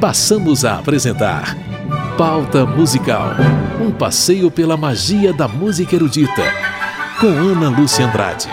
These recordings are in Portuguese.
passamos a apresentar Pauta Musical, um passeio pela magia da música erudita, com Ana Lúcia Andrade.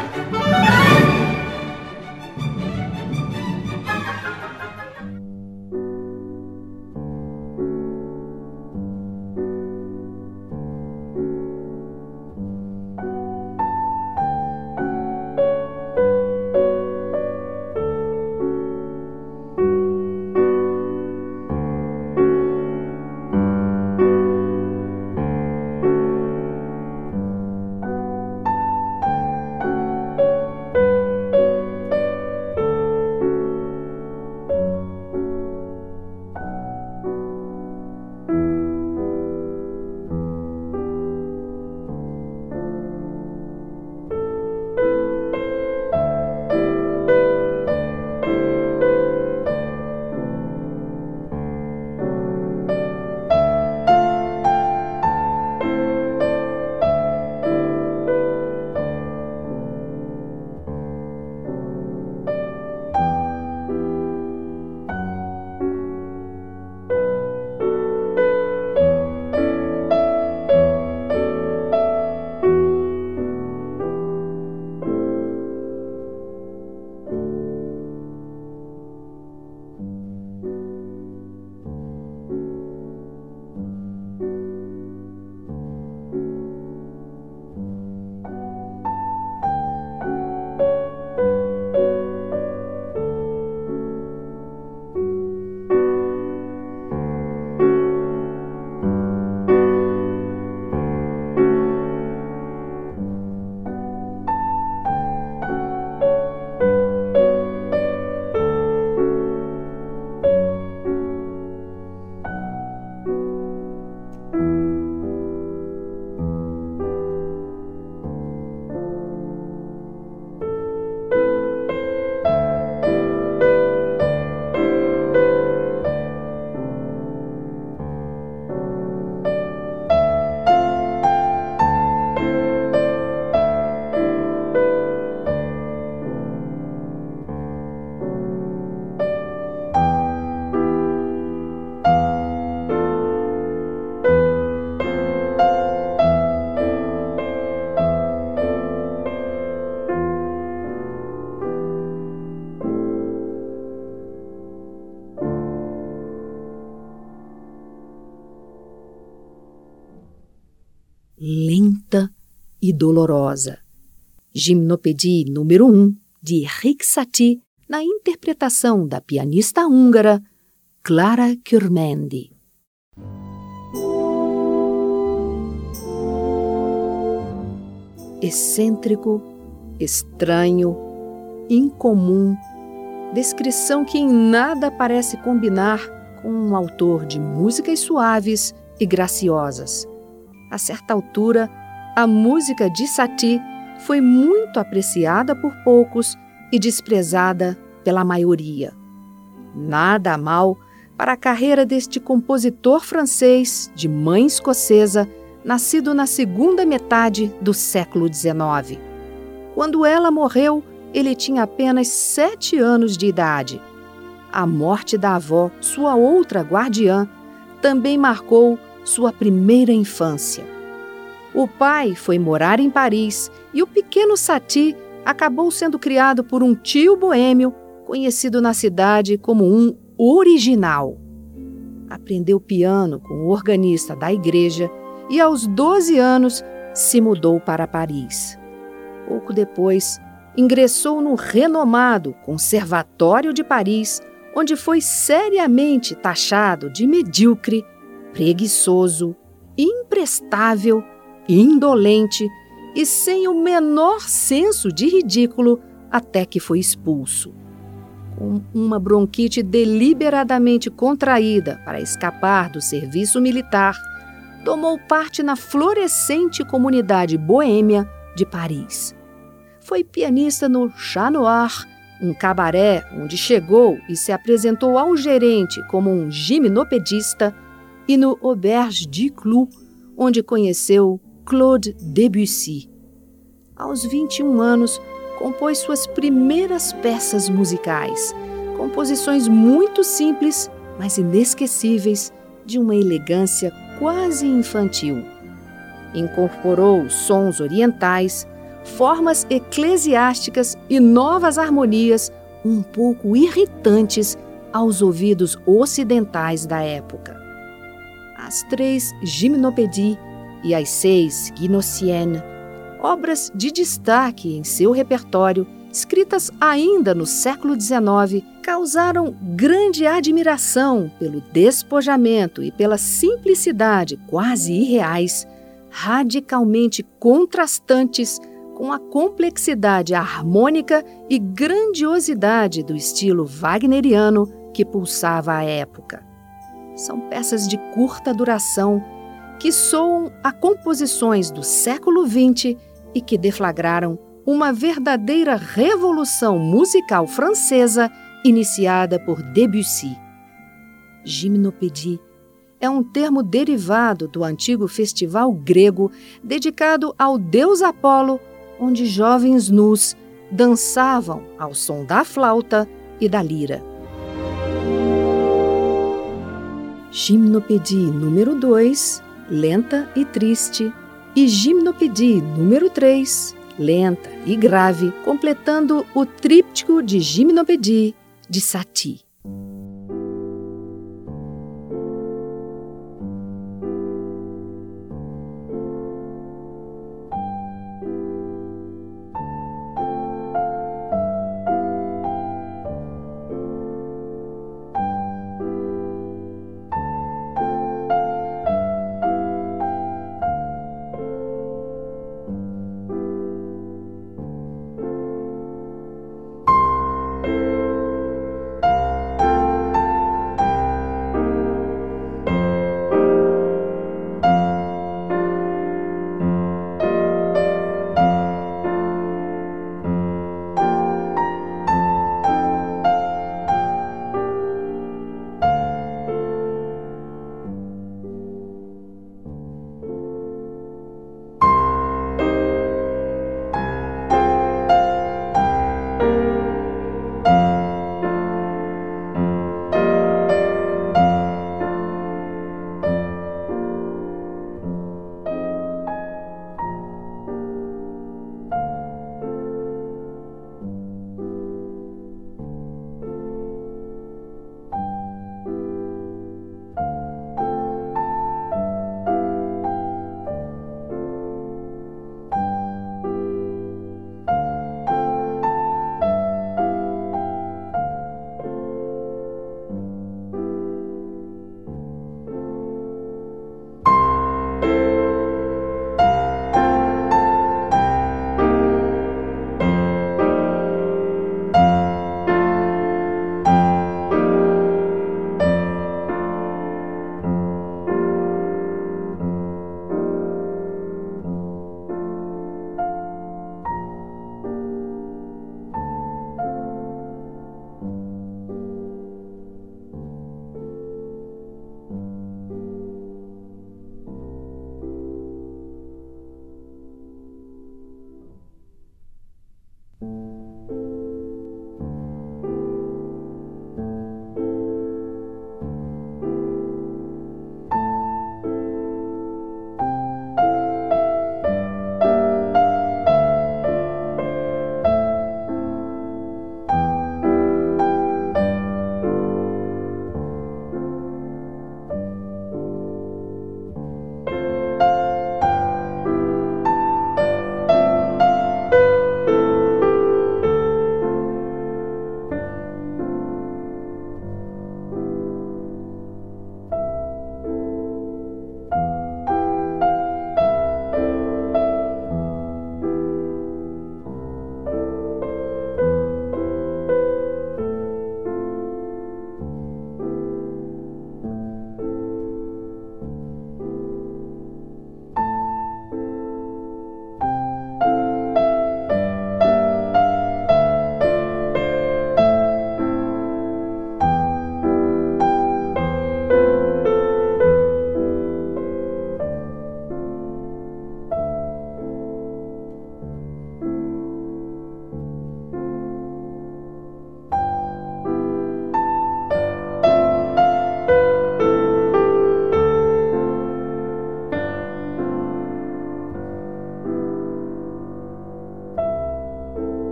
Lenta e dolorosa. Gimnopédie número 1, de Erik Satie, na interpretação da pianista húngara Klára Kürmendi. Excêntrico, estranho, incomum, descrição que em nada parece combinar com um autor de músicas suaves e graciosas. A certa altura, a música de Satie foi muito apreciada por poucos e desprezada pela maioria. Nada mal para a carreira deste compositor francês de mãe escocesa, nascido na segunda metade do século XIX. Quando ela morreu, ele tinha apenas 7 anos de idade. A morte da avó, sua outra guardiã, também marcou sua primeira infância. O pai foi morar em Paris e o pequeno Satie acabou sendo criado por um tio boêmio, conhecido na cidade como um original. Aprendeu piano com o organista da igreja e, aos 12 anos, se mudou para Paris. Pouco depois, ingressou no renomado Conservatório de Paris, onde foi seriamente taxado de medíocre, preguiçoso, imprestável, indolente e sem o menor senso de ridículo, até que foi expulso. Com uma bronquite deliberadamente contraída para escapar do serviço militar, tomou parte na florescente comunidade boêmia de Paris. Foi pianista no Chat Noir, um cabaré onde chegou e se apresentou ao gerente como um gimnopedista, e no Auberge du Clou, onde conheceu Claude Debussy. Aos 21 anos, compôs suas primeiras peças musicais, composições muito simples mas inesquecíveis, de uma elegância quase infantil. Incorporou sons orientais, formas eclesiásticas e novas harmonias um pouco irritantes aos ouvidos ocidentais da época. As 3 Gymnopédies e as 6 Gnossiennes, obras de destaque em seu repertório, escritas ainda no século XIX, causaram grande admiração pelo despojamento e pela simplicidade quase irreais, radicalmente contrastantes com a complexidade harmônica e grandiosidade do estilo wagneriano que pulsava à época. São peças de curta duração que soam a composições do século XX e que deflagraram uma verdadeira revolução musical francesa iniciada por Debussy. Gymnopédie é um termo derivado do antigo festival grego dedicado ao deus Apolo, onde jovens nus dançavam ao som da flauta e da lira. Gymnopédie número 2, lenta e triste, e Gymnopédie número 3, lenta e grave, completando o tríptico de Gymnopédie de Satie.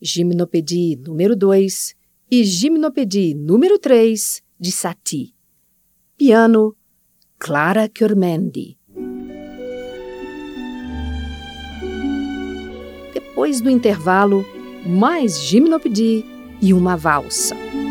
Gimnopédie número 2 e Gimnopédie número 3 de Satie. Piano, Clara Chiormendi. Depois do intervalo, mais Gimnopédie e uma valsa.